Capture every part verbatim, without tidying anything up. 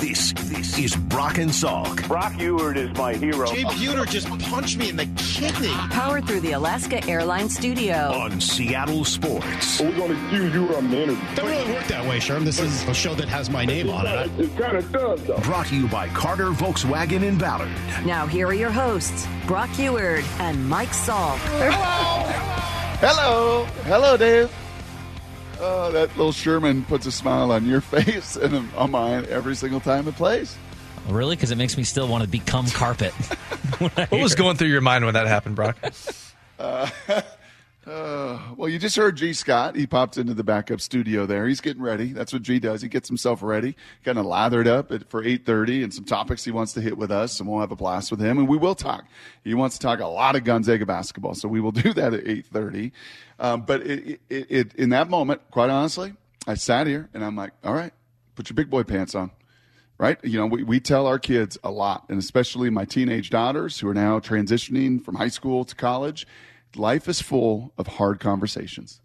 This, this is Brock and Salk. Brock Ewert is my hero. Jay Buhner just punched me in the kidney. Powered through the Alaska Airlines studio. On Seattle Sports. We're going to accuse you of management. It doesn't really work that way, Sherm. This is a show that has my name on it. It kind of does, though. Brought to you by Carter Volkswagen in Ballard. Now here are your hosts, Brock Ewert and Mike Salk. Hello. Hello. Hello, Dave. Oh, that little Sherman puts a smile on your face and on mine every single time it plays. Really? Because it makes me still want to become carpet. What was going through your mind when that happened, Brock? Uh, uh, well, you just heard G. Scott. He popped into the backup studio there. He's getting ready. That's what G does. He gets himself ready, kind of lathered up at, for eight thirty, and some topics he wants to hit with us, and we'll have a blast with him, and we will talk. He wants to talk a lot of Gonzaga basketball, so we will do that at eight thirty. Um, but it, it, it, in that moment, quite honestly, I sat here, and I'm like, all right, put your big boy pants on. Right? You know, we, we tell our kids a lot, and especially my teenage daughters who are now transitioning from high school to college, life is full of hard conversations.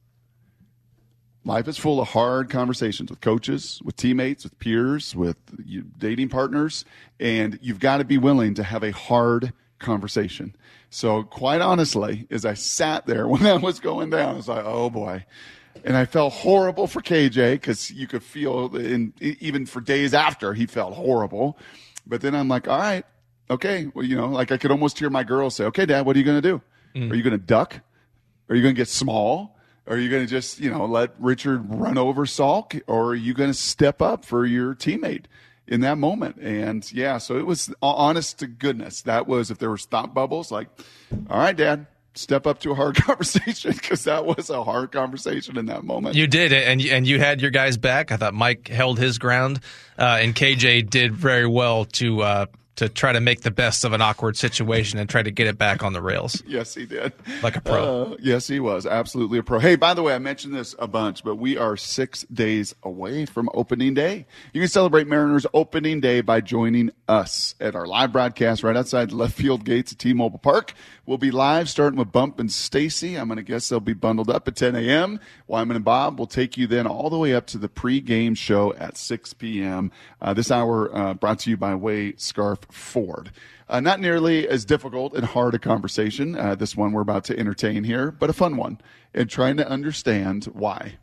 Life is full of hard conversations with coaches, with teammates, with peers, with dating partners, and you've got to be willing to have a hard conversation. So quite honestly, as I sat there when that was going down, I was like, oh, boy. And I felt horrible for K J because you could feel, in, even for days after, he felt horrible. But then I'm like, all right, okay. Well, you know, like I could almost hear my girl say, okay, Dad, what are you going to do? Mm. Are you going to duck? Are you going to get small? Are you going to just, you know, let Richard run over Salk? Or are you going to step up for your teammate in that moment? And, yeah, so it was honest to goodness. That was, if there were thought bubbles, like, all right, Dad. Step up to a hard conversation, because that was a hard conversation in that moment. You did, and and you had your guys back. I thought Mike held his ground, uh, and K J did very well to uh, to try to make the best of an awkward situation and try to get it back on the rails. Yes, he did. Like a pro. Uh, yes, he was. Absolutely a pro. Hey, by the way, I mentioned this a bunch, but we are six days away from opening day. You can celebrate Mariners opening day by joining us at our live broadcast right outside the left field gates at T-Mobile Park. We'll be live starting with Bump and Stacy. I'm going to guess they'll be bundled up at ten a.m. Wyman and Bob will take you then all the way up to the pregame show at six p.m. Uh, this hour uh, brought to you by Way Scarf Ford. Uh, not nearly as difficult and hard a conversation, uh, this one we're about to entertain here, but a fun one, and trying to understand why.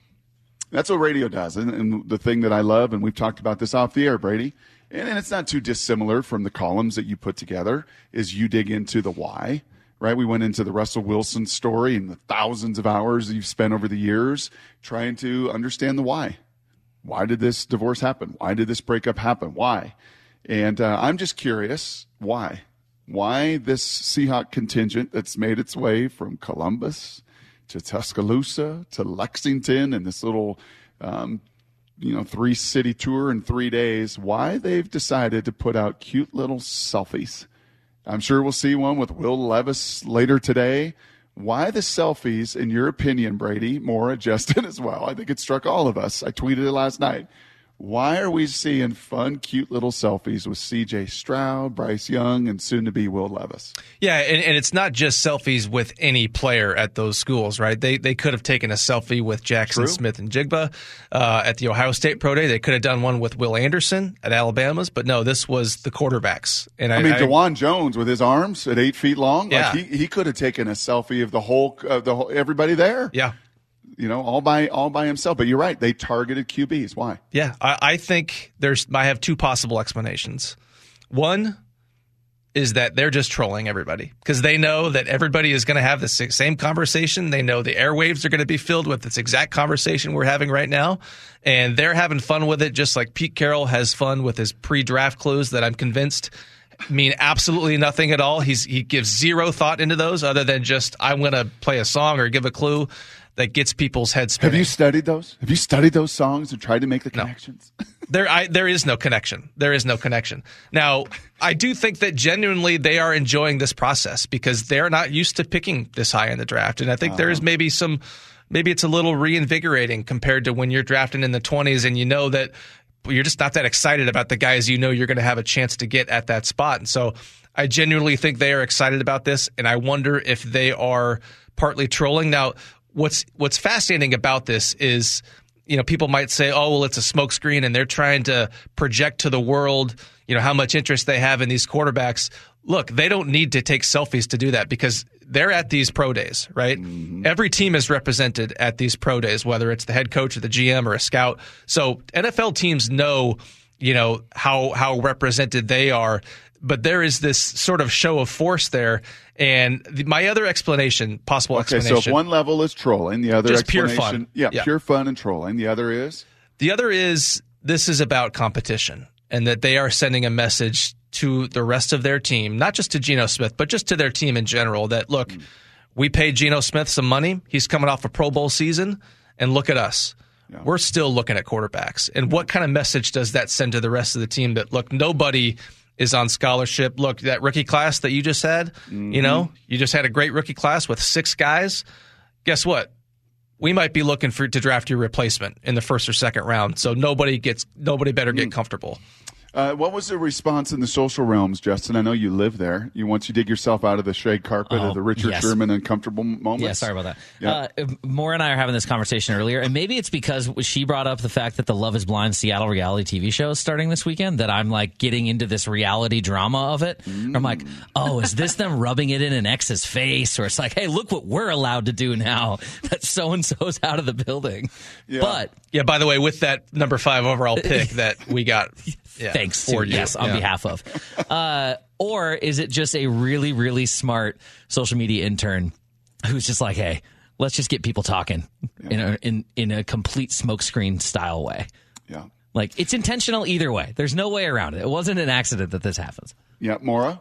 That's what radio does, and, and the thing that I love, and we've talked about this off the air, Brady, and, and it's not too dissimilar from the columns that you put together, is you dig into the why, right? We went into the Russell Wilson story and the thousands of hours that you've spent over the years trying to understand the why. Why did this divorce happen? Why did this breakup happen? Why? And uh, I'm just curious, why? Why this Seahawk contingent that's made its way from Columbus to Tuscaloosa to Lexington and this little, um, you know, three-city tour in three days, why they've decided to put out cute little selfies. I'm sure we'll see one with Will Levis later today. Why the selfies, in your opinion, Brady, Maura, Justin as well? I think it struck all of us. I tweeted it last night. Why are we seeing fun, cute little selfies with C J Stroud, Bryce Young, and soon-to-be Will Levis? Yeah, and, and it's not just selfies with any player at those schools, right? They they could have taken a selfie with Jackson True. Smith and Jigba uh, at the Ohio State Pro Day. They could have done one with Will Anderson at Alabama's, but no, this was the quarterbacks. And I, I mean, I, DeJuan Jones with his arms at eight feet long, yeah. like he, he could have taken a selfie of the whole, of the whole everybody there. Yeah. You know, all by all by himself. But you're right. They targeted Q Bs. Why? Yeah, I, I think there's. I have two possible explanations. One is that they're just trolling everybody because they know that everybody is going to have the same conversation. They know the airwaves are going to be filled with this exact conversation we're having right now, and they're having fun with it, just like Pete Carroll has fun with his pre-draft clues that I'm convinced mean absolutely nothing at all. He's he gives zero thought into those other than just I'm going to play a song or give a clue that gets people's heads spinning. Have you studied those? Have you studied those songs and tried to make the connections? No. There, I, there is no connection. There is no connection. Now, I do think that genuinely they are enjoying this process because they're not used to picking this high in the draft, and I think uh-huh. there is maybe some, maybe it's a little reinvigorating compared to when you're drafting in the twenties and you know that you're just not that excited about the guys you know you're going to have a chance to get at that spot, and so I genuinely think they are excited about this, and I wonder if they are partly trolling now. What's what's fascinating about this is you know, people might say, oh, well, it's a smokescreen and they're trying to project to the world, you know, how much interest they have in these quarterbacks. Look, they don't need to take selfies to do that because they're at these pro days, right? Mm-hmm. Every team is represented at these pro days, whether it's the head coach or the G M or a scout. So N F L teams know, you know, how how represented they are. But there is this sort of show of force there. And the, my other explanation, possible okay, explanation. Okay, so if one level is trolling, the other just explanation. Pure fun. Yeah, yeah, pure fun and trolling. The other is? The other is this is about competition and that they are sending a message to the rest of their team, not just to Geno Smith, but just to their team in general that, look, mm. we paid Geno Smith some money. He's coming off a Pro Bowl season, and look at us. Yeah. We're still looking at quarterbacks. And what kind of message does that send to the rest of the team that, look, nobody – is on scholarship. Look, that rookie class that you just had, mm-hmm. you know, you just had a great rookie class with six guys. Guess what? We might be looking for to draft your replacement in the first or second round. So nobody gets nobody better get mm. comfortable. Uh, what was the response in the social realms, Justin? I know you live there. You once you dig yourself out of the shag carpet oh, of the Richard yes. Sherman uncomfortable moments. Yeah, sorry about that. Yeah. Uh, Maura and I are having this conversation earlier, and maybe it's because she brought up the fact that the Love is Blind Seattle reality T V show is starting this weekend that I'm like getting into this reality drama of it. Mm. I'm like, oh, is this them rubbing it in an ex's face? Or it's like, hey, look what we're allowed to do now that so-and-so's out of the building. Yeah. But yeah, by the way, with that number five overall pick that we got. Yeah, Thanks for you. Yes, on yeah. behalf of. Uh, or is it just a really, really smart social media intern who's just like, hey, let's just get people talking yeah. in a in, in a complete smokescreen style way. Yeah. Like, it's intentional either way. There's no way around it. It wasn't an accident that this happens. Yeah, Maura?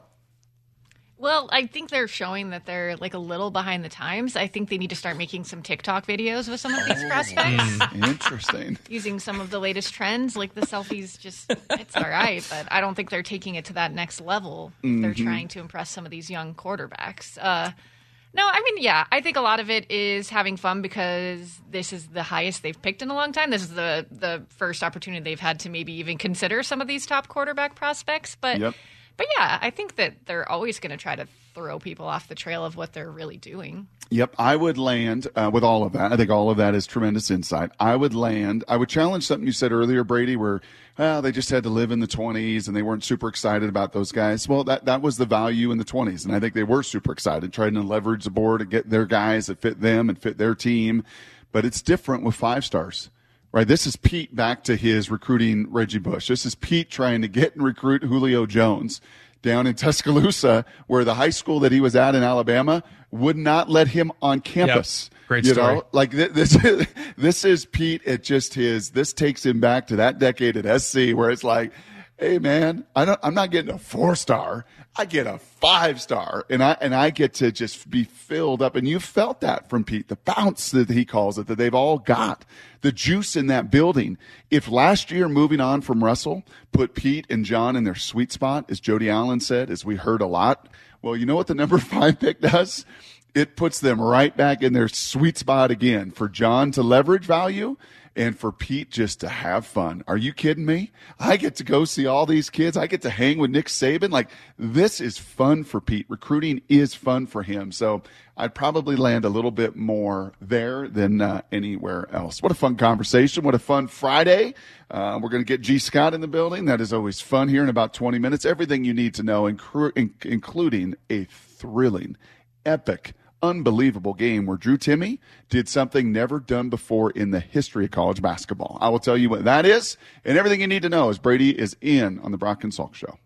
Well, I think they're showing that they're like a little behind the times. I think they need to start making some TikTok videos with some of these prospects. Interesting. Using some of the latest trends, like the selfies, just, it's all right, but I don't think they're taking it to that next level. Mm-hmm. They're trying to impress some of these young quarterbacks. Uh, no, I mean, yeah, I think a lot of it is having fun because this is the highest they've picked in a long time. This is the, the first opportunity they've had to maybe even consider some of these top quarterback prospects. But yep. But yeah, I think that they're always going to try to throw people off the trail of what they're really doing. Yep, I would land uh, with all of that. I think all of that is tremendous insight. I would land, I would challenge something you said earlier, Brady, where well, they just had to live in the twenties and they weren't super excited about those guys. Well, that, that was the value in the twenties, and I think they were super excited, trying to leverage the board and get their guys that fit them and fit their team. But it's different with five stars. Right, this is Pete back to his recruiting Reggie Bush. This is Pete trying to get and recruit Julio Jones down in Tuscaloosa, where the high school that he was at in Alabama would not let him on campus. Yep. Great you story. Know? Like th- this, is, this is Pete. It just his. This takes him back to that decade at S C, where it's like, hey man, I don't. I'm not getting a four star. I get a five star, and I and I get to just be filled up. And you felt that from Pete, the bounce that he calls it, that they've all got, the juice in that building. If last year, moving on from Russell, put Pete and John in their sweet spot, as Jody Allen said, as we heard a lot. Well, you know what the number five pick does? It puts them right back in their sweet spot again for John to leverage value and for Pete just to have fun. Are you kidding me? I get to go see all these kids. I get to hang with Nick Saban. Like, this is fun for Pete. Recruiting is fun for him. So I'd probably land a little bit more there than uh, anywhere else. What a fun conversation. What a fun Friday. Uh, we're going to get G. Scott in the building. That is always fun here in about twenty minutes. Everything you need to know, incru- in- including a thrilling, epic, unbelievable game where Drew Timme did something never done before in the history of college basketball. I will tell you what that is, and everything you need to know as Brady is in on the Brock and Salk Show.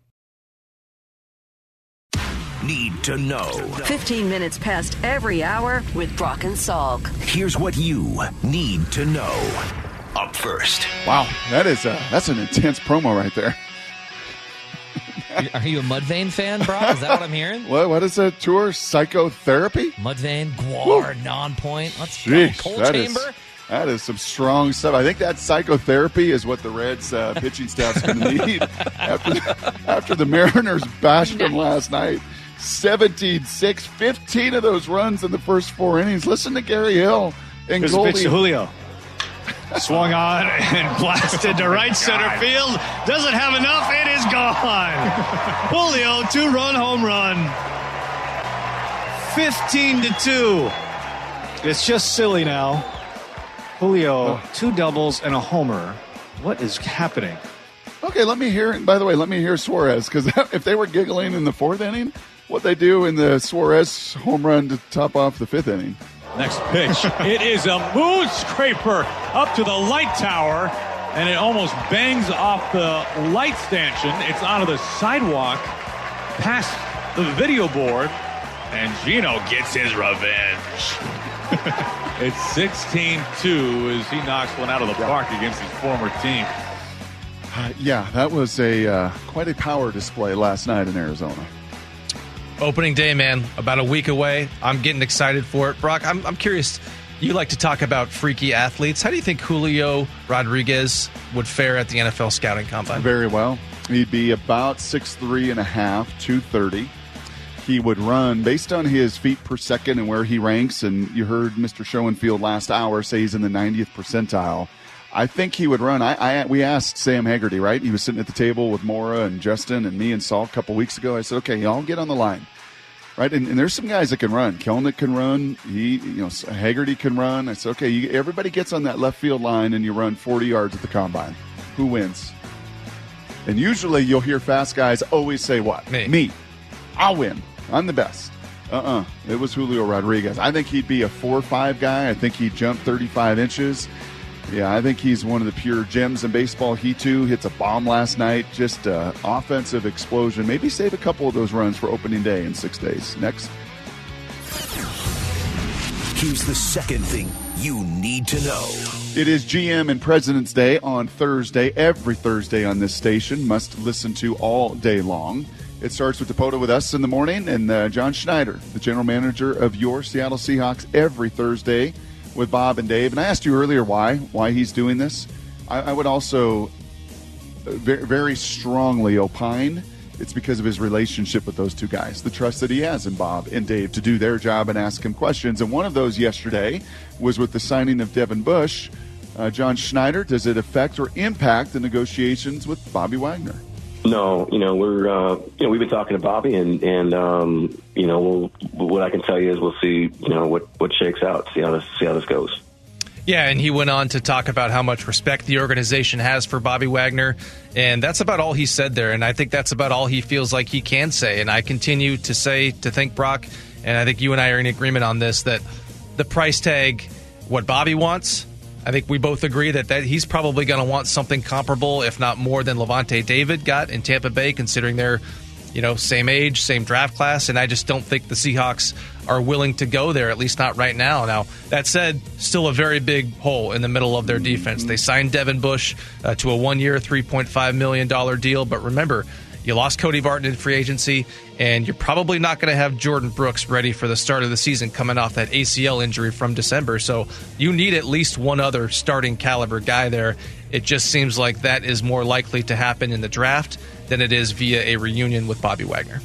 Need to know. fifteen minutes past every hour with Brock and Salk. Here's what you need to know. Up first. Wow, that is a, that's an intense promo right there. Are you a Mudvayne fan, Brock? Is that what I'm hearing? What What is that tour? Psychotherapy? Mudvayne, Guar, Non-Point. Let's Jeez, go. Cold that Chamber. Is, that is some strong stuff. I think that psychotherapy is what the Reds uh, pitching staff's going to need after the, after the Mariners bashed them last night. seventeen six, fifteen of those runs in the first four innings. Listen to Gary Hill and Here's Goldie. a pitch to Julio. Swung on and blasted to right center field. Doesn't have enough. It is gone. Julio, two-run home run. fifteen to two. It's just silly now. Julio, two doubles and a homer. What is happening? Okay, let me hear. By the way, let me hear Suarez, because if they were giggling in the fourth inning, what they do in the Suarez home run to top off the fifth inning. Next pitch. It is a moon scraper up to the light tower, and it almost bangs off the light stanchion. It's onto the sidewalk, past the video board, and Gino gets his revenge. It's sixteen two as he knocks one out of the park against his former team. Uh, yeah, that was a uh, quite a power display last night in Arizona. Opening day, man, about a week away. I'm getting excited for it. Brock, I'm, I'm curious. You like to talk about freaky athletes. How do you think Julio Rodriguez would fare at the N F L scouting combine? Very well. He'd be about six three and a half, two thirty. He would run based on his feet per second and where he ranks. And you heard Mister Schoenfield last hour say he's in the ninetieth percentile. I think he would run. I, I we asked Sam Haggerty, right? He was sitting at the table with Mora and Justin and me and Saul a couple weeks ago. I said, okay, y'all get on the line, right? And, and there's some guys that can run. Kelnick can run. He, you know, Haggerty can run. I said, okay, you, everybody gets on that left field line and you run forty yards at the combine. Who wins? And usually you'll hear fast guys always say what? Me. Me. I'll win. I'm the best. Uh-uh. It was Julio Rodriguez. I think he'd be a four five guy. I think he'd jump thirty-five inches. Yeah, I think he's one of the pure gems in baseball. He, too, hits a bomb last night. Just an offensive explosion. Maybe save a couple of those runs for opening day in six days. Next. Here's the second thing you need to know. It is G M and President's Day on Thursday. Every Thursday on this station. Must listen to all day long. It starts with Dakota with us in the morning, and uh, John Schneider, the general manager of your Seattle Seahawks, every Thursday with Bob and Dave. And I asked you earlier why, why he's doing this. I, I would also very, very strongly opine it's because of his relationship with those two guys, the trust that he has in Bob and Dave to do their job and ask him questions. And one of those yesterday was with the signing of Devin Bush. Uh, John Schneider, does it affect or impact the negotiations with Bobby Wagner? No, you know, we're, uh, you know, we've been talking to Bobby and, and, um, you know, we'll, what I can tell you is we'll see, you know, what, what shakes out, see how this, see how this goes. Yeah, and he went on to talk about how much respect the organization has for Bobby Wagner, and that's about all he said there, and I think that's about all he feels like he can say, and I continue to say, to think, Brock, and I think you and I are in agreement on this, that the price tag, what Bobby wants, I think we both agree that, that he's probably going to want something comparable, if not more, than Levante David got in Tampa Bay, considering they're, you know, same age, same draft class, and I just don't think the Seahawks are willing to go there, at least not right now. Now, that said, still a very big hole in the middle of their defense. They signed Devin Bush uh, to a one-year, three point five million dollars deal, but remember, you lost Cody Barton in free agency, and you're probably not going to have Jordan Brooks ready for the start of the season coming off that A C L injury from December. So you need at least one other starting caliber guy there. It just seems like that is more likely to happen in the draft than it is via a reunion with Bobby Wagner.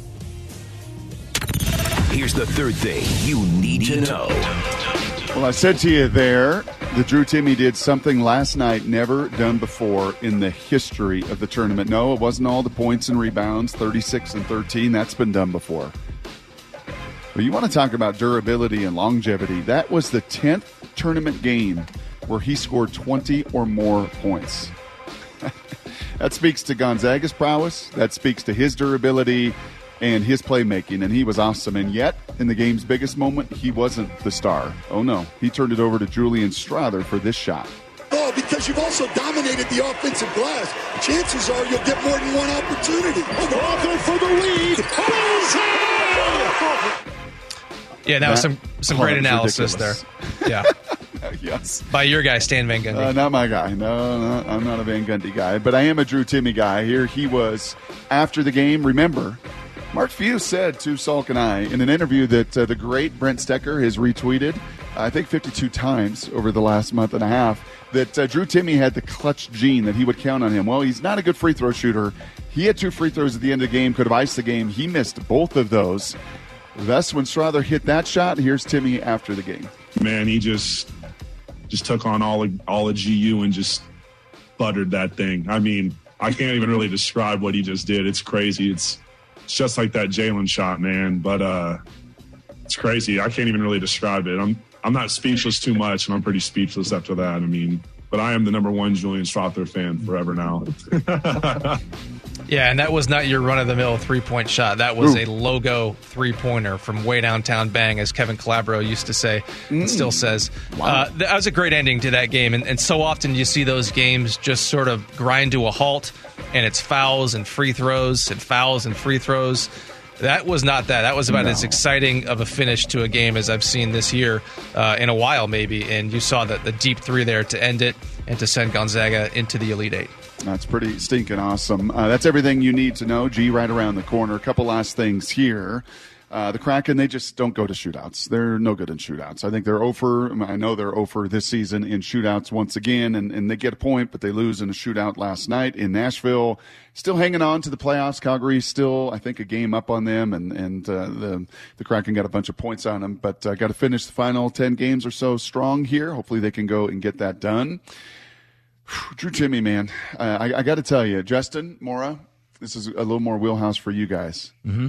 Here's the third thing you need to know. Well, I said to you there that Drew Timme did something last night never done before in the history of the tournament. No, it wasn't all the points and rebounds, thirty-six and thirteen. That's been done before. But you want to talk about durability and longevity. That was the tenth tournament game where he scored twenty or more points. That speaks to Gonzaga's prowess. That speaks to his durability and his playmaking, and he was awesome. And yet, in the game's biggest moment, he wasn't the star. Oh, no. He turned it over to Julian Strawther for this shot. Oh, because you've also dominated the offensive glass. Chances are you'll get more than one opportunity. Walker for the lead. Yeah, that was some, some great analysis ridiculous. there. Yeah. Yes. By your guy, Stan Van Gundy. Uh, not my guy. No, no, I'm not a Van Gundy guy. But I am a Drew Timme guy. Here he was after the game. Remember, Mark Few said to Salk and I in an interview that uh, the great Brent Stecker has retweeted, I think fifty-two times over the last month and a half, that uh, Drew Timme had the clutch gene, that he would count on him. Well, he's not a good free throw shooter. He had two free throws at the end of the game, could have iced the game. He missed both of those. Thus, when Strawther hit that shot, here's Timme after the game. Man, he just just took on all of, all of G U and just buttered that thing. I mean, I can't even really describe what he just did. It's crazy. It's, it's just like that Jalen shot, man. But uh, it's crazy. I can't even really describe it. I'm I'm not speechless too much, and I'm pretty speechless after that. I mean, but I am the number one Julian Strawther fan forever now. Yeah, and that was not your run-of-the-mill three-point shot. That was Ooh. a logo three-pointer from way downtown bang, as Kevin Calabro used to say and Mm. still says. Wow. Uh, that was a great ending to that game, and, and so often you see those games just sort of grind to a halt, and it's fouls and free throws and fouls and free throws. That was not that. That was about No. as exciting of a finish to a game as I've seen this year uh, in a while, maybe. And you saw the, the deep three there to end it and to send Gonzaga into the Elite Eight. That's pretty stinking awesome. Uh, that's everything you need to know. G, right around the corner. A couple last things here. Uh, the Kraken, they just don't go to shootouts. They're no good in shootouts. I think they're over. I know they're over this season in shootouts once again, and, and they get a point, but they lose in a shootout last night in Nashville. Still hanging on to the playoffs. Calgary still, I think, a game up on them, and, and uh, the, the Kraken got a bunch of points on them, but uh, got to finish the final ten games or so strong here. Hopefully they can go and get that done. Drew Timme, man, uh, I, I got to tell you, Justin, Mora, this is a little more wheelhouse for you guys. Mm-hmm.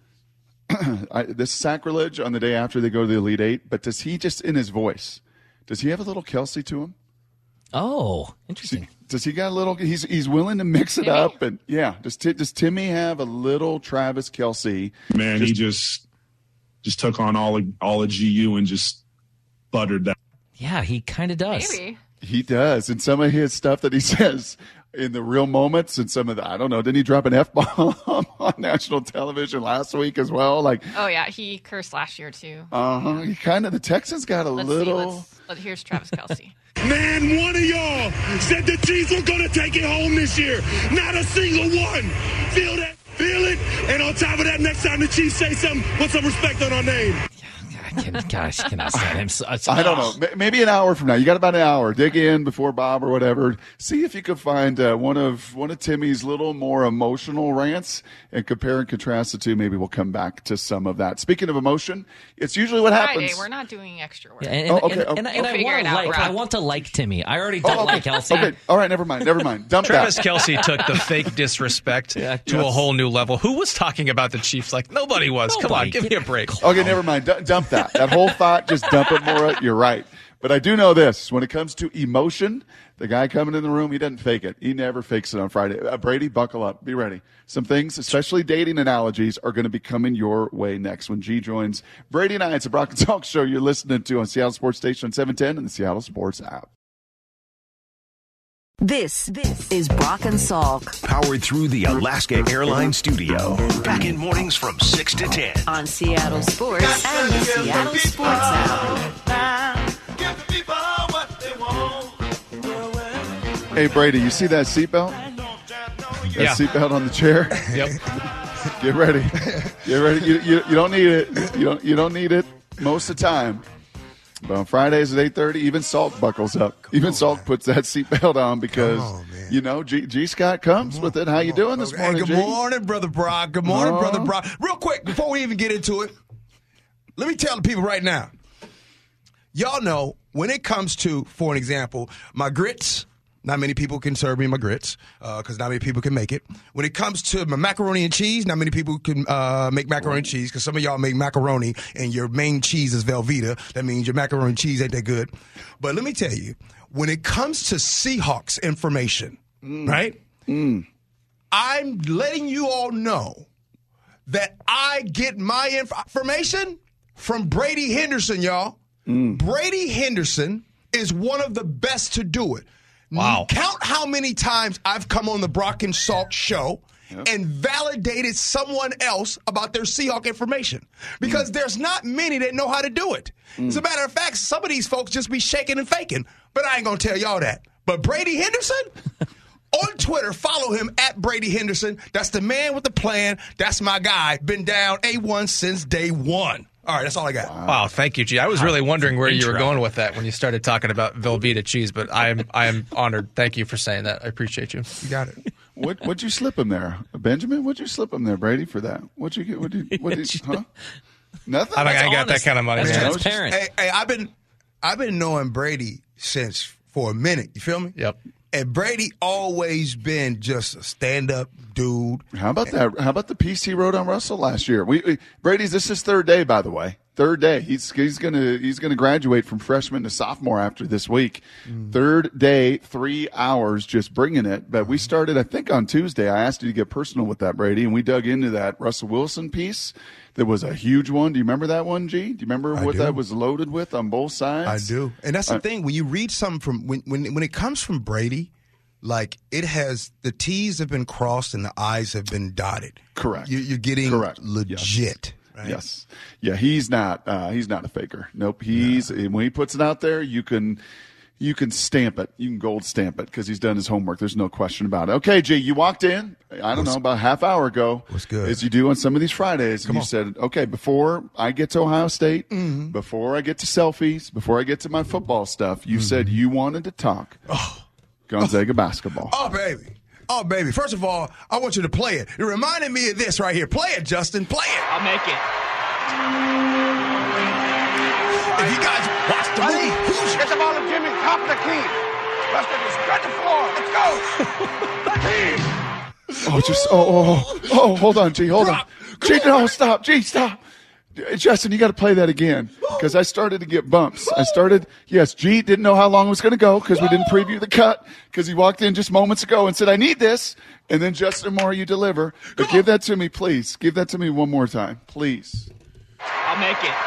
I, this sacrilege on the day after they go to the Elite Eight, but does he just, in his voice, does he have a little Kelsey to him? Oh, interesting. Does he, does he got a little, he's he's willing to mix it Timmy? up, and yeah, does, does Timmy have a little Travis Kelsey? Man, he just just took on all of, all of G U and just buttered that. Yeah, he kind of does. Maybe. He does. And some of his stuff that he says in the real moments, and some of the, I don't know, didn't he drop an F-bomb on national television last week as well? Like, Oh, yeah. He cursed last year, too. uh-huh, he kind of, the Texans got a Let's see. little. Let's, let, here's Travis Kelsey. Man, one of y'all said the Chiefs were going to take it home this year. Not a single one. Feel that? Feel it? And on top of that, next time the Chiefs say something, put some respect on our name. I can, gosh, can I stand him? So, I don't know. M- Maybe an hour from now. You got about an hour. Dig in before Bob or whatever. See if you could find uh, one of one of Timmy's little more emotional rants and compare and contrast the two. Maybe we'll come back to some of that. Speaking of emotion, it's usually what Friday, happens. we're not doing extra work. Yeah, and, Oh, and- okay, and, and, okay. and We'll I figure want it to out, like. Rob. I want to like Timmy. I already don't Oh, okay. like Kelsey. Okay. All right. Never mind. Never mind. Dump Travis that. Kelsey took the fake disrespect Yeah. to Yes. a whole new level. Who was talking about the Chiefs like nobody was? Come Nobody. on, give me a break. Okay, never mind. D- dump that. That whole thought, just dump it, Maura. You're right. But I do know this. When it comes to emotion, the guy coming in the room, he doesn't fake it. He never fakes it on Friday. Uh, Brady, buckle up. Be ready. Some things, especially dating analogies, are going to be coming your way next when G joins Brady and I. It's a Brock and Talk show you're listening to on Seattle Sports Station seven ten and the Seattle Sports app. This, this is Brock and Salk Powered through the Alaska Airlines studio. Back in mornings from six to ten. on Seattle Sports and the Seattle Sports app. Hey, Brady, you see that seatbelt? That Yeah. seatbelt on the chair? Yep. Get ready. Get ready. You, you, you don't need it. You don't, you don't need it most of the time. But on Fridays at eight thirty, even Salk buckles up. Even Salk puts that seatbelt on because, on, man. you know, G, G Scott comes with it. How you doing this Okay, morning, good G? morning, Brother Brock. Good morning, Uh-huh. Brother Brock. Real quick, before we even get into it, let me tell the people right now. Y'all know, when it comes to, for an example, my grits, not many people can serve me my grits because uh, not many people can make it. When it comes to my macaroni and cheese, not many people can uh, make macaroni and cheese because some of y'all make macaroni and your main cheese is Velveeta. That means your macaroni and cheese ain't that good. But let me tell you, when it comes to Seahawks information, Mm. right? Mm. I'm letting you all know that I get my information from Brady Henderson, y'all. Mm. Brady Henderson is one of the best to do it. Wow. Count how many times I've come on the Brock and Salk show yep. and validated someone else about their Seahawk information. Because mm. there's not many that know how to do it. Mm. As a matter of fact, some of these folks just be shaking and faking. But I ain't going to tell y'all that. But Brady Henderson? On Twitter, follow him at Brady Henderson. That's the man with the plan. That's my guy. Been down A one since day one. All right, that's all I got. Wow, wow thank you, G. I was really wondering where Intro. you were going with that when you started talking about Velveeta cheese, but I am I am honored. Thank you for saying that. I appreciate you. You got it. What what'd you slip him there, Benjamin? What'd you slip him there, Brady, for that? What'd you get? What did? What did? Huh? Nothing. I, mean, I ain't got honest. that kind of money. That's man. transparent. Hey, hey, I've been, I've been knowing Brady since for a minute. You feel me? Yep. And Brady always been just a stand-up dude. How about that? How about the piece he wrote on Russell last year? We, we Brady's this is his third day, by the way. Third day. He's he's gonna he's gonna graduate from freshman to sophomore after this week. Mm. Third day, three hours, just bringing it. But we started, I think, on Tuesday. I asked you to get personal with that, Brady, and we dug into that Russell Wilson piece. That was a huge one. Do you remember that one, G? Do you remember I what do. that was loaded with on both sides? I do. And that's the uh, thing. When you read something from when, when when it comes from Brady, like it has the T's have been crossed and the I's have been dotted. Correct. You, you're getting Correct. legit. Yes. Right? Yes. Yeah, he's not uh, he's not a faker. Nope. He's yeah. when he puts it out there, you can you can stamp it. You can gold stamp it because he's done his homework. There's no question about it. Okay, G, you walked in, I don't What's, know, about a half hour ago. What's good? As you do on some of these Fridays. Come and you on. said, okay, before I get to Ohio State, mm-hmm. before I get to selfies, before I get to my football stuff, you mm-hmm. said you wanted to talk oh. Gonzaga oh. basketball. Oh, baby. Oh, baby. First of all, I want you to play it. It reminded me of this right here. Play it, Justin. Play it. I'll make it. If you guys watch the movie, who's get the ball to Jimmy, top of the key. Justin, just spread the floor. Let's go. Team. Oh, just, oh, oh, oh, hold on, G, hold on. G, no, stop. G, stop. Justin, you got to play that again because I started to get bumps. I started, yes, G didn't know how long it was going to go because we didn't preview the cut because he walked in just moments ago and said, I need this. And then, Justin Moore, you deliver. But give that to me, please. Give that to me one more time, please. I'll make it.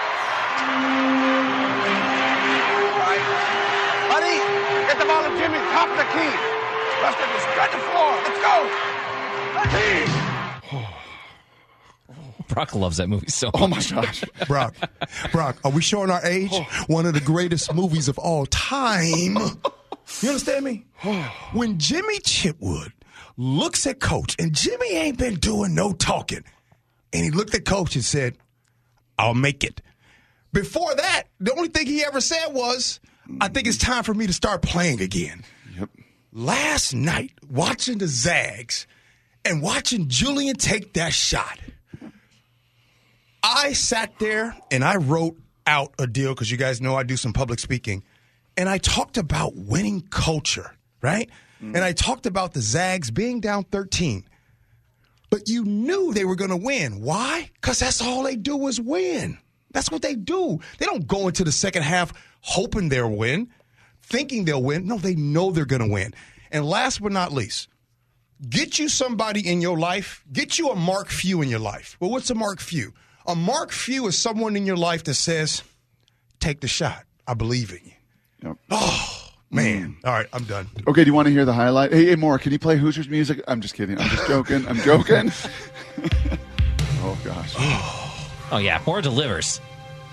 Buddy, get the ball to Jimmy, top of the key. Justin, just spread the floor. Let's go. Team. Brock loves that movie so much. Oh, my gosh. Brock, Brock, are we showing our age? One of the greatest movies of all time. You understand me? When Jimmy Chitwood looks at Coach, and Jimmy ain't been doing no talking, and he looked at Coach and said, I'll make it. Before that, the only thing he ever said was, I think it's time for me to start playing again. Yep. Last night, watching the Zags and watching Julian take that shot, I sat there and I wrote out a deal because you guys know I do some public speaking. And I talked about winning culture, right? Mm. And I talked about the Zags being down thirteen. But you knew they were going to win. Why? Because that's all they do is win. That's what they do. They don't go into the second half hoping they'll win, thinking they'll win. No, they know they're going to win. And last but not least, get you somebody in your life, get you a Mark Few in your life. Well, what's a Mark Few? A Mark Few is someone in your life that says, take the shot. I believe in you. Yep. Oh, man. Mm. All right, I'm done. Okay, do you want to hear the highlight? Hey, hey, Moore, can you play Hoosiers music? I'm just kidding. I'm just joking. I'm joking. Oh, gosh. Oh, yeah. Moore delivers.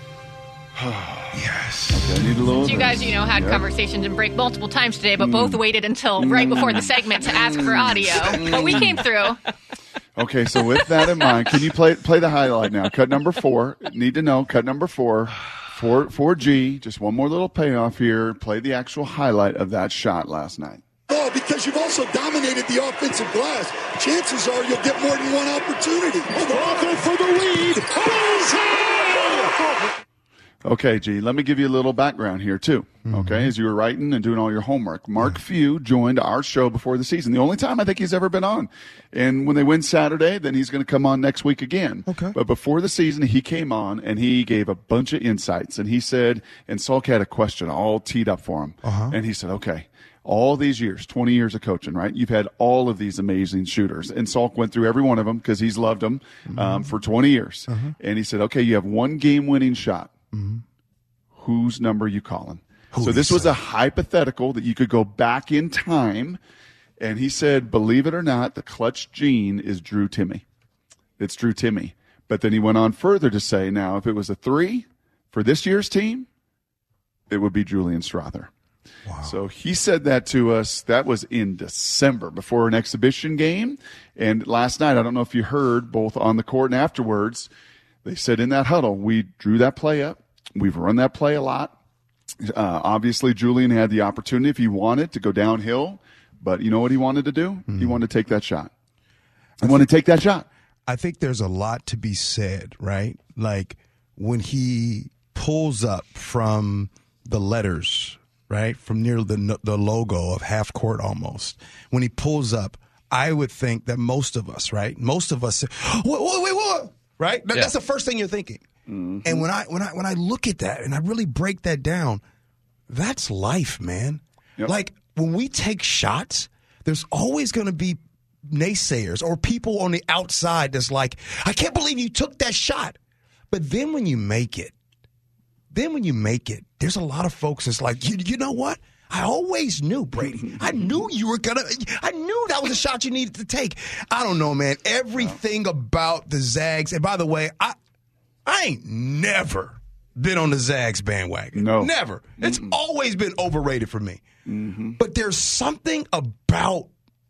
Yes. Okay, I need a little Since you guys, you know, had yep. conversations and break multiple times today, but mm. both waited until right before the segment to ask for audio. But we came through. Okay, so with that in mind, can you play play the highlight now? Cut number four. Need to know. Cut number four. Four, four G. Just one more little payoff here. Play the actual highlight of that shot last night. Oh, because you've also dominated the offensive glass. Chances are you'll get more than one opportunity. Walker for the lead. Bullseye! Okay, G, let me give you a little background here, too. Mm-hmm. Okay, as you were writing and doing all your homework. Mark yeah. Few joined our show before the season. The only time I think he's ever been on. And when they win Saturday, then he's going to come on next week again. Okay. But before the season, he came on and he gave a bunch of insights. And he said, and Salk had a question all teed up for him. Uh-huh. And he said, okay, all these years, twenty years of coaching, right? You've had all of these amazing shooters. And Salk went through every one of them because he's loved them mm-hmm. um, for twenty years. Uh-huh. And he said, okay, you have one game-winning shot. Mm-hmm. Whose number you calling? Who so this was say? a hypothetical that you could go back in time. And he said, believe it or not, the clutch gene is Drew Timme. It's Drew Timme. But then he went on further to say, now, if it was a three for this year's team, it would be Julian Strawther. Wow. So he said that to us. That was in December before an exhibition game. And last night, I don't know if you heard, both on the court and afterwards, they said in that huddle, we drew that play up. We've run that play a lot. Uh, obviously, Julian had the opportunity if he wanted to go downhill. But you know what he wanted to do? Mm-hmm. He wanted to take that shot. He I wanted think, to take that shot. I think there's a lot to be said, right? Like when he pulls up from the letters, right, from near the the logo of half court almost. When he pulls up, I would think that most of us, right, most of us say, wait, wait, wait, wait, right? Yeah. That's the first thing you're thinking. Mm-hmm. And when I when I when I look at that and I really break that down, that's life, man. Yep. Like when we take shots, there's always going to be naysayers or people on the outside that's like, I can't believe you took that shot. But then when you make it, then when you make it, there's a lot of folks that's like, you, you know what? I always knew, Brady. I knew you were going to – I knew that was a shot you needed to take. I don't know, man. Everything about the Zags – and by the way, I I ain't never been on the Zags bandwagon. No. Never. It's Mm-mm. always been overrated for me. Mm-hmm. But there's something about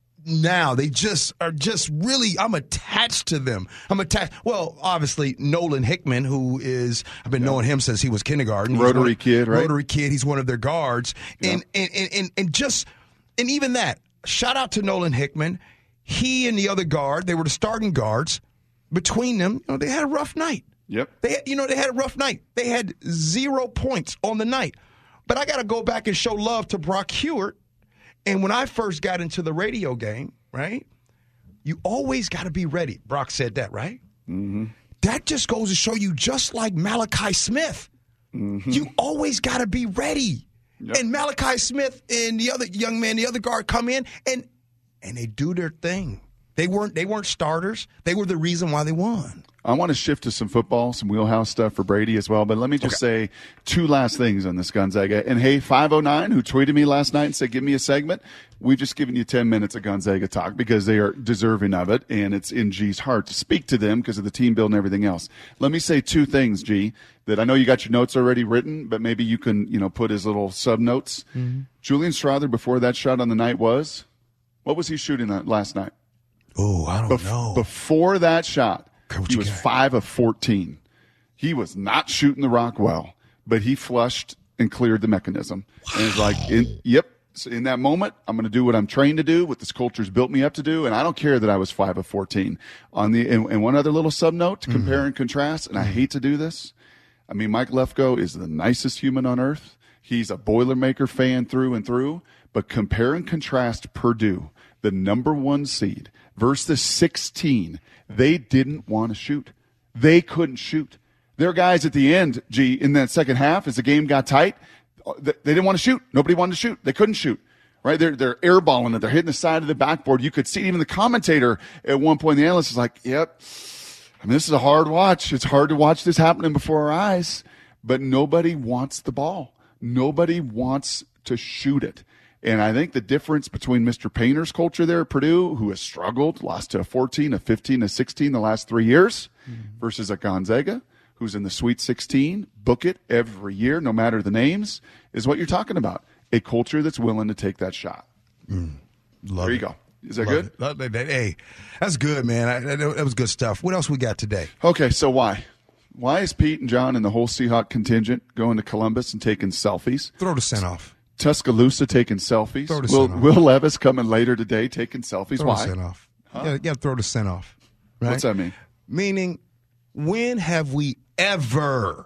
now. They just are just really – I'm attached to them. I'm attached – well, obviously, Nolan Hickman, who is – I've been yeah. knowing him since he was kindergarten. He's Rotary one, kid, right? Rotary kid. He's one of their guards. Yeah. And, and, and, and, and just – and even that, shout out to Nolan Hickman. He and the other guard, they were the starting guards. Between them, you know, they had a rough night. Yep. They, you know, they had a rough night. They had zero points on the night. But I got to go back and show love to Brock Hewitt. And when I first got into the radio game, right, you always got to be ready. Brock said that, right? Mm-hmm. That just goes to show you, just like Malachi Smith, mm-hmm. you always got to be ready. Yep. And Malachi Smith and the other young man, the other guard, come in and and they do their thing. They weren't they weren't starters. They were the reason why they won. I want to shift to some football, some wheelhouse stuff for Brady as well. But let me just okay. say two last things on this Gonzaga. And, hey, five oh nine, who tweeted me last night and said, give me a segment, we've just given you ten minutes of Gonzaga talk because they are deserving of it, and it's in G's heart to speak to them because of the team build and everything else. Let me say two things, G, that I know you got your notes already written, but maybe you can, you know, put his little sub-notes. Mm-hmm. Julian Strawther, before that shot on the night was, what was he shooting last night? Oh, I don't Bef- know. Before that shot, Coach he was guy. five of fourteen. He was not shooting the rock well, but he flushed and cleared the mechanism. Wow. And it's like, in, yep, so in that moment, I'm going to do what I'm trained to do, what this culture's built me up to do, and I don't care that I was five of fourteen. On the and, and one other little sub note to compare mm-hmm. and contrast, and I hate to do this. I mean, Mike Lefko is the nicest human on earth. He's a Boilermaker fan through and through, but compare and contrast Purdue, the number one seed, versus the sixteen. They didn't want to shoot. They couldn't shoot. Their guys at the end, G, in that second half, as the game got tight, they didn't want to shoot. Nobody wanted to shoot. They couldn't shoot. Right? They're they're airballing it. They're hitting the side of the backboard. You could see even the commentator at one point, the analyst is like, yep, I mean, this is a hard watch. It's hard to watch this happening before our eyes. But nobody wants the ball. Nobody wants to shoot it. And I think the difference between Mister Painter's culture there at Purdue, who has struggled, lost to a fourteen, a fifteen, a sixteen the last three years, mm-hmm. versus a Gonzaga, who's in the Sweet sixteen, book it every year, no matter the names, is what you're talking about. A culture that's willing to take that shot. Mm, love there you it. go. Is that love good? It. Love it. Hey, that's good, man. I, that, that was good stuff. What else we got today? Okay, so why? Why is Pete and John and the whole Seahawk contingent going to Columbus and taking selfies? Throw the scent off. Tuscaloosa taking selfies. Throw the Will, scent off. Will Levis coming later today taking selfies. Throw Why? the scent off. Huh? You gotta, you gotta throw the scent off. Right? What's that mean? Meaning, when have we ever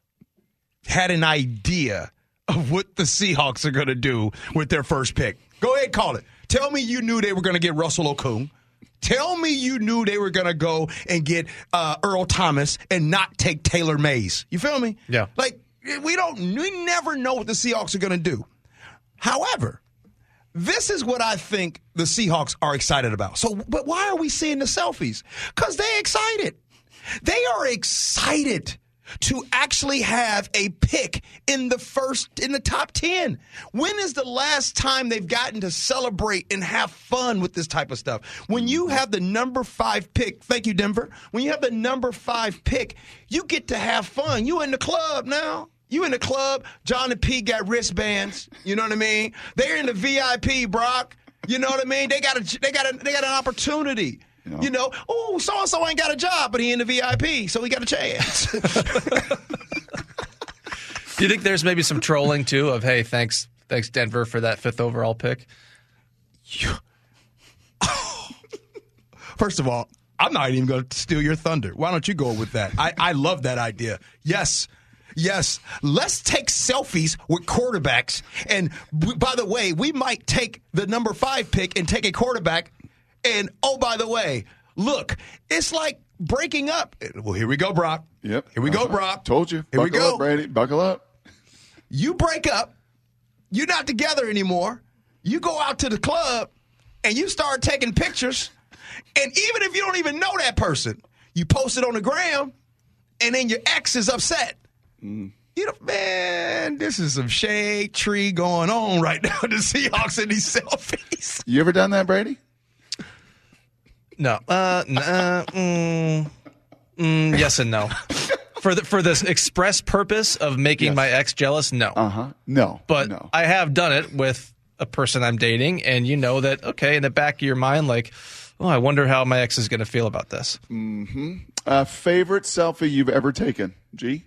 had an idea of what the Seahawks are going to do with their first pick? Go ahead, call it. Tell me you knew they were going to get Russell Okung. Tell me you knew they were going to go and get uh, Earl Thomas and not take Taylor Mays. You feel me? Yeah. Like, we don't, we never know what the Seahawks are going to do. However, this is what I think the Seahawks are excited about. So, but why are we seeing the selfies? Because they're excited. They are excited to actually have a pick in the first, in the top ten. When is the last time they've gotten to celebrate and have fun with this type of stuff? When you have the number five pick, thank you, Denver. When you have the number five pick, you get to have fun. You in the club now. You in the club. John and Pete got wristbands. You know what I mean? They're in the V I P, Brock. You know what I mean? They got a, they got a, they got an opportunity. You know, you know oh, so-and-so ain't got a job, but he in the V I P, so he got a chance. Do you think there's maybe some trolling, too, of, hey, thanks, thanks Denver, for that fifth overall pick? First of all, I'm not even going to steal your thunder. Why don't you go with that? I, I love that idea. Yes. Yes, let's take selfies with quarterbacks. And w- by the way, we might take the number five pick and take a quarterback. And, oh, by the way, look, it's like breaking up. Well, here we go, Brock. Yep. Here we go, Uh-huh. Rob. Told you. Here Buckle we go. up, Brady. Buckle up. You break up. You're not together anymore. You go out to the club and you start taking pictures. And even if you don't even know that person, you post it on the gram, and then your ex is upset. Mm. You know, man, this is some shade tree going on right now. The Seahawks in these selfies. You ever done that, Brady? No. Uh, n- uh, mm, mm, yes and no. For the for this express purpose of making Yes. my ex jealous, no. Uh huh. No. But no. I have done it with a person I'm dating, and you know that, okay, in the back of your mind, like, oh, I wonder how my ex is going to feel about this. Mm-hmm. Uh, favorite selfie you've ever taken, G?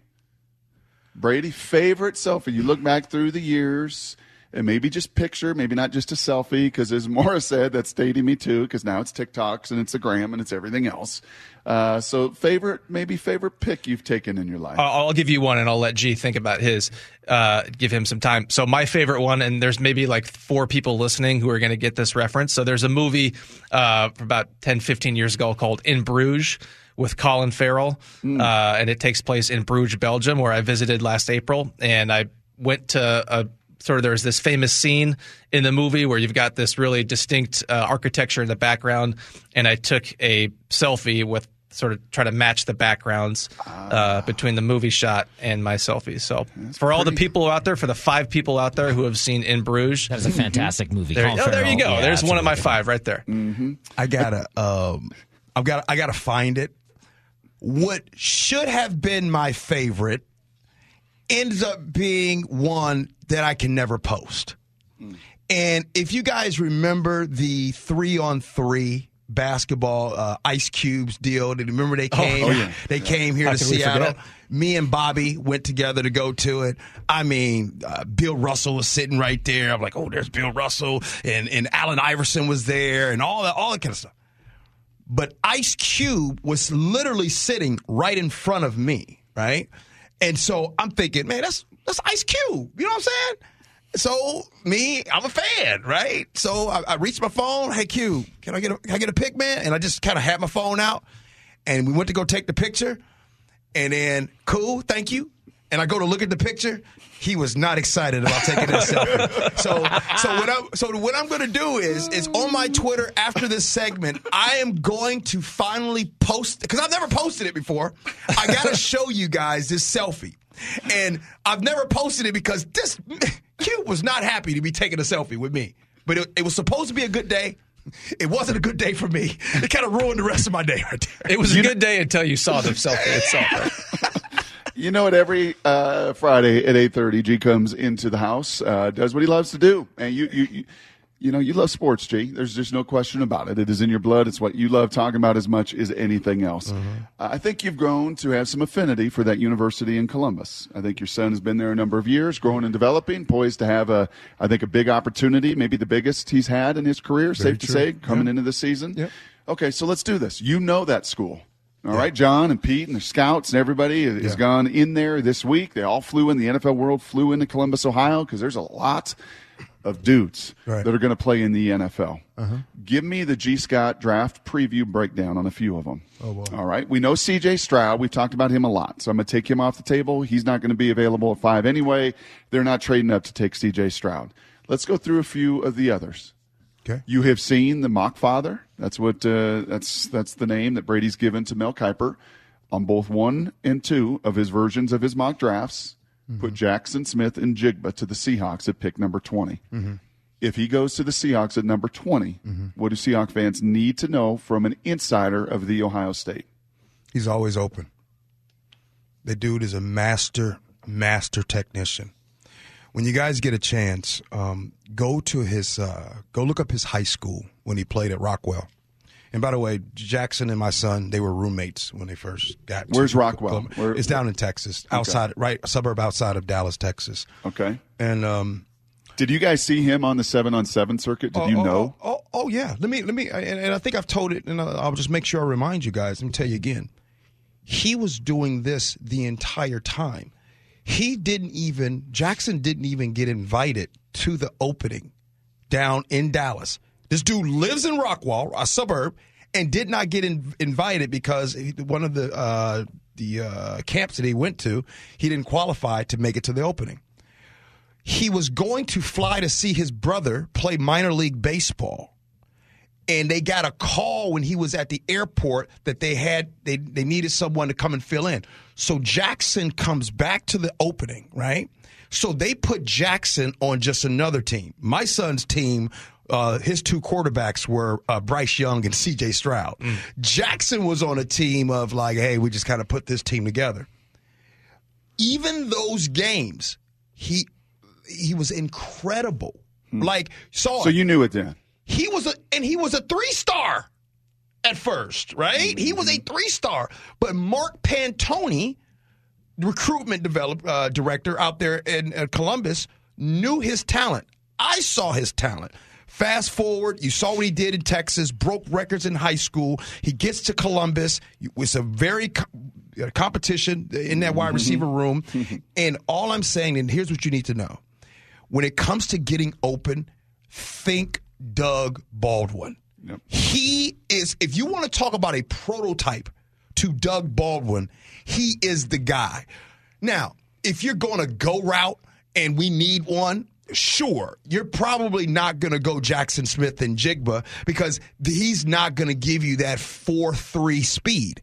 Brady, favorite selfie. You look back through the years, and maybe just picture, maybe not just a selfie, because as Morris said, that's dating me too, because now it's TikToks and it's a gram and it's everything else. Uh, so favorite, maybe favorite pic you've taken in your life. I'll I'll give you one, and I'll let G think about his. Uh, give him some time. So my favorite one, and there's maybe like four people listening who are going to get this reference. So there's a movie uh, about ten, fifteen years ago called In Bruges with Colin Farrell, Mm. uh, and it takes place in Bruges, Belgium, where I visited last April, and I went to a sort of there's this famous scene in the movie where you've got this really distinct uh, architecture in the background, and I took a selfie with sort of try to match the backgrounds uh, between the movie shot and my selfie. So for all the people out there, for the five people out there who have seen In Bruges, That is a fantastic movie. There, Colin oh, there you Farrell. go. Yeah, There's that's one a of my really good five right there. Mm-hmm. I gotta, um, I've got, I gotta find it. What should have been my favorite ends up being one that I can never post. Mm. And if you guys remember the three on three basketball uh, Ice Cubes deal, did you remember they came? oh, yeah. They came here How to could we Seattle. forget? Me and Bobby went together to go to it. I mean, uh, Bill Russell was sitting right there. I'm like, oh, there's Bill Russell, and and Allen Iverson was there, and all that, all that kind of stuff. But Ice Cube was literally sitting right in front of me, right? And so I'm thinking, man, that's that's Ice Cube. You know what I'm saying? So me, I'm a fan, right? So I, I reached my phone. Hey, Cube, can I get a, can I get a pic, man? And I just kind of had my phone out, and we went to go take the picture. And then, cool, thank you. And I go to look at the picture. He was not excited about taking this selfie. So, so what I'm, so what I'm going to do is, is on my Twitter after this segment, I am going to finally post, because I've never posted it before. I got to show you guys this selfie. And I've never posted it because this Cube was not happy to be taking a selfie with me. But it, it was supposed to be a good day. It wasn't a good day for me. It kind of ruined the rest of my day right there. It was a good day until you saw the selfie itself. Right? You know what? Every uh, Friday at eight thirty, G comes into the house, uh, does what he loves to do. And you, you, you, you know, you love sports, G. There's just no question about it. It is in your blood. It's what you love talking about as much as anything else. Mm-hmm. Uh, I think you've grown to have some affinity for that university in Columbus. I think your son has been there a number of years, growing and developing, poised to have, a, I think, a big opportunity, maybe the biggest he's had in his career, Very safe to true. say, coming Yeah. into the season. Yep. Okay, so let's do this. You know that school. All right, John and Pete and the scouts and everybody has Yeah. gone in there this week. They all flew in. The N F L world flew into Columbus, Ohio, because there's a lot of dudes Right. that are going to play in the N F L. Uh-huh. Give me the G. Scott draft preview breakdown on a few of them. Oh, boy. All right. We know C J. Stroud. We've talked about him a lot, so I'm going to take him off the table. He's not going to be available at five anyway. They're not trading up to take C J. Stroud. Let's go through a few of the others. Okay. You have seen the mock father. That's what uh, that's that's the name that Brady's given to Mel Kiper on both one and two of his versions of his mock drafts. Mm-hmm. Put Jackson Smith and Jigba to the Seahawks at pick number twenty. Mm-hmm. If he goes to the Seahawks at number twenty, Mm-hmm. what do Seahawks fans need to know from an insider of the Ohio State? He's always open. The dude is a master, master technician. When you guys get a chance, um, go to his, uh, go look up his high school when he played at Rockwell. And by the way, Jackson and my son, they were roommates when they first got. Where's to Rockwell? Where, it's down in Texas, Okay. outside, right, a suburb outside of Dallas, Texas. Okay. And um, did you guys see him on the seven on seven circuit? Did oh, you oh, know? Oh, oh, oh, yeah. Let me, let me, and, and I think I've told it, and I'll I'll just make sure I remind you guys. Let me tell you again. He was doing this the entire time. He didn't even, Jackson didn't even get invited to the opening down in Dallas. This dude lives in Rockwall, a suburb, and did not get in, invited because he, one of the uh, the uh, camps that he went to, he didn't qualify to make it to the opening. He was going to fly to see his brother play minor league baseball. And they got a call when he was at the airport that they had they, they needed someone to come and fill in. So Jackson comes back to the opening, right? So they put Jackson on just another team. My son's team, uh, his two quarterbacks were uh, Bryce Young and C J Stroud. Mm. Jackson was on a team of like, hey, we just kind of put this team together. Even those games, he he was incredible. Mm. Like, saw so it. You knew it then. He was a, and he was a three-star at first, right? Mm-hmm. He was a three-star. But Mark Pantoni, recruitment develop, uh, director out there in uh, Columbus, knew his talent. I saw his talent. Fast forward, you saw what he did in Texas, broke records in high school. He gets to Columbus. It's a very co- competition in that wide receiver room. And all I'm saying, and here's what you need to know. When it comes to getting open, think Doug Baldwin. Yep. He is, if you want to talk about a prototype to Doug Baldwin, he is the guy. Now, if you're going to go route and we need one, sure, you're probably not going to go Jackson Smith and Jigba because he's not going to give you that four three speed.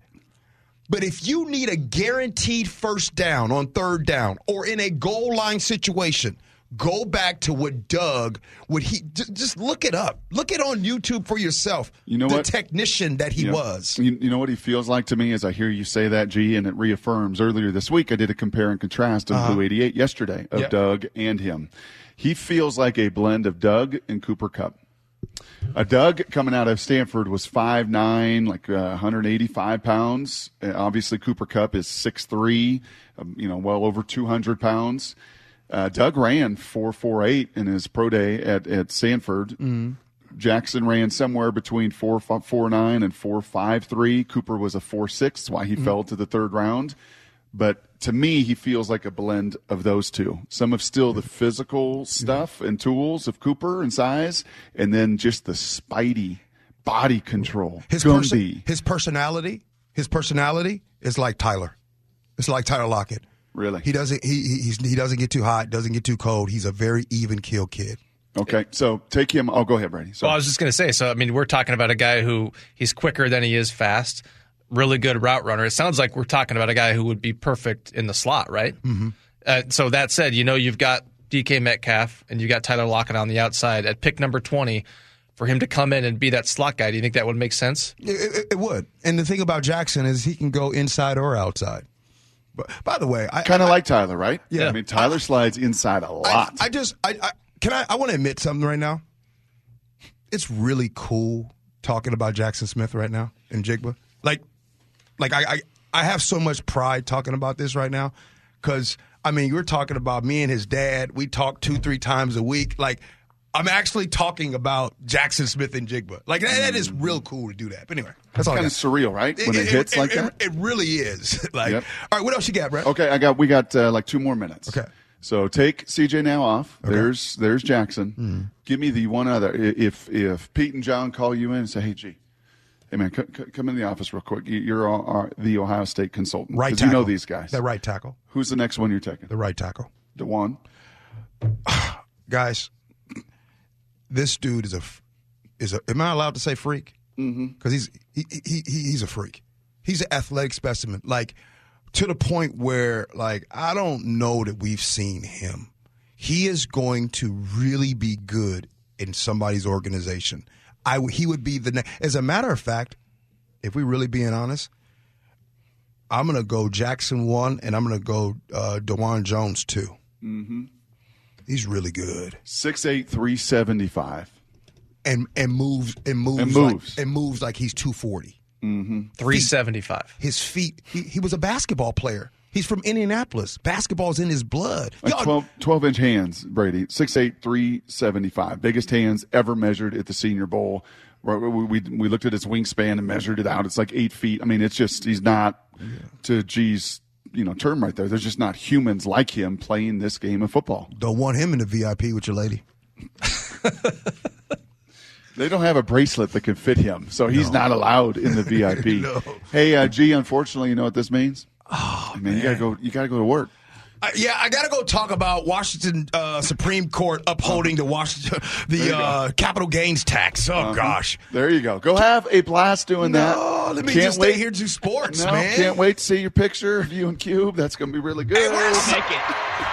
But if you need a guaranteed first down on third down or in a goal line situation, go back to what Doug, what he, just look it up. Look it on YouTube for yourself. You know the what? technician that he you know, was. You, you know what he feels like to me as I hear you say that, G, and it reaffirms. Earlier this week, I did a compare and contrast of uh-huh. Blue eighty-eight yesterday of yep. Doug and him. He feels like a blend of Doug and Cooper Kupp. Uh, Doug, coming out of Stanford, was five nine, like uh, one hundred eighty-five pounds. Uh, obviously, Cooper Kupp is six three, um, you know, well over two hundred pounds. Uh, Doug ran four forty-eight in his pro day at, at Stanford. Mm-hmm. Jackson ran somewhere between four forty-nine and four fifty-three. Cooper was a four six, why he mm-hmm. fell to the third round. But to me, he feels like a blend of those two. Some of still the physical stuff and tools of Cooper and size, and then just the spidey body control. His, perso- his personality, his personality is like Tyler. It's like Tyler Lockett. Really? He doesn't he he's, he doesn't get too hot, doesn't get too cold. He's a very even keel kid. Okay, so take him. Oh, go ahead, Brady. Well, I was just going to say, so, I mean, we're talking about a guy who he's quicker than he is fast, really good route runner. It sounds like we're talking about a guy who would be perfect in the slot, right? Mm-hmm. Uh, so that said, you know, you've got D K Metcalf and you've got Tyler Lockett on the outside at pick number twenty. For him to come in and be that slot guy, do you think that would make sense? It, it, it would. And the thing about Jackson is he can go inside or outside. But by the way, I kind of like Tyler, right? Yeah. I mean, Tyler slides inside a lot. I, I just, I, I can I, I want to admit something right now. It's really cool talking about Jackson Smith right now and Jigba. Like, like I, I, I have so much pride talking about this right now because I mean, you're talking about me and his dad. We talk two, three times a week. Like, I'm actually talking about Jackson Smith and Jigba. Like, that, that is real cool to do that. But anyway. That's kind of surreal, right? When it, it hits it, like it, that? It really is. Like, yep. All right, what else you got, Brett? Okay, I got. we got uh, like two more minutes. Okay. So take C J now off. Okay. There's there's Jackson. Mm. Give me the one other. If if Pete and John call you in and say, hey, G, hey, man, c- c- come in the office real quick. You're all, are the Ohio State consultant. Right tackle. You know these guys. The right tackle. Who's the next one you're taking? The right tackle. DeJuan. Guys, this dude is a is a. Am I allowed to say freak? Mm-hmm. Because he's he, he he he's a freak. He's an athletic specimen. Like to the point where like I don't know that we've seen him. He is going to really be good in somebody's organization. I he would be the next. As a matter of fact, if we really being honest, I'm gonna go Jackson one, and I'm gonna go uh, DeJuan Jones two. Mm-hmm. He's really good. six eight, three seventy-five And and moves and moves and moves like, and moves like he's two forty. Mm-hmm. three seventy-five. His feet. He, he was a basketball player. He's from Indianapolis. Basketball's in his blood. Like twelve, twelve inch hands, Brady. six eight, three seventy-five. Biggest hands ever measured at the Senior Bowl. We, we, we looked at his wingspan and measured it out. It's like eight feet. I mean, it's just, he's not, yeah. to G's, you know, term right there. There's just not humans like him playing this game of football. Don't want him in the V I P with your lady. They don't have a bracelet that can fit him, so he's no. not allowed in the V I P. No. Hey, uh, G, unfortunately, you know what this means? Oh man, you gotta go. You gotta go to work. Uh, yeah, I got to go talk about Washington uh, Supreme Court upholding the Washington the uh, capital gains tax. Oh Uh-huh. gosh, There you go. Go have a blast doing that. No, let me Can't just wait. stay here and do sports, No, man. can't wait to see your picture of you and Cube. That's going to be really good. Hey, where's- Make it.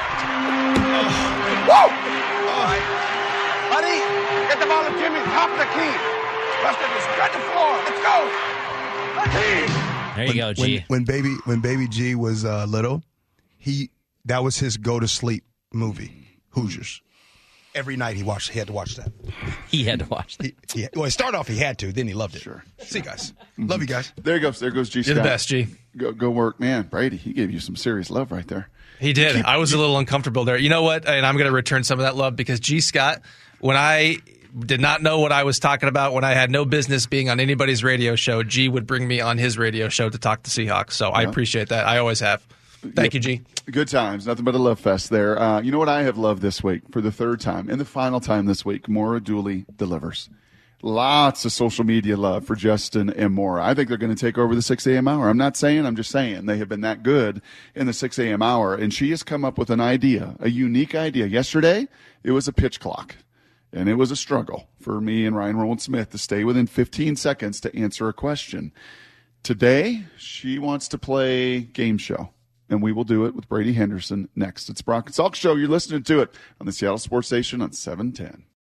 Woo! All right. Buddy, get the ball to Jimmy. Top the key. Buster, just spread the floor. Let's go. Team. There you go, G. When, when baby when baby G was uh, little, he that was his go to sleep movie, Hoosiers. Every night he watched. He had to watch that. He had to watch that. He, he, well, it started off he had to, then he loved it. Sure. See you guys. Love you guys. There you go. There goes G. You're the Scott. best, G. Go, go work, man. Brady, he gave you some serious love right there. He did. Keep- I was a little uncomfortable there. You know what? And I'm going to return some of that love because G. Scott, when I did not know what I was talking about, when I had no business being on anybody's radio show, G would bring me on his radio show to talk to Seahawks. So I Yeah. appreciate that. I always have. Thank you, G. Good times. Nothing but a love fest there. Uh, you know what I have loved this week for the third time and the final time this week? Maura Dooley delivers. Lots of social media love for Justin and Maura. I think they're going to take over the six a.m. hour. I'm not saying, I'm just saying they have been that good in the six a.m. hour. And she has come up with an idea, a unique idea. Yesterday, it was a pitch clock. And it was a struggle for me and Ryan Roland Smith to stay within fifteen seconds to answer a question. Today, she wants to play game show. And we will do it with Brady Henderson next. It's Brock and Salk Show. You're listening to it on the Seattle Sports Station on seven ten.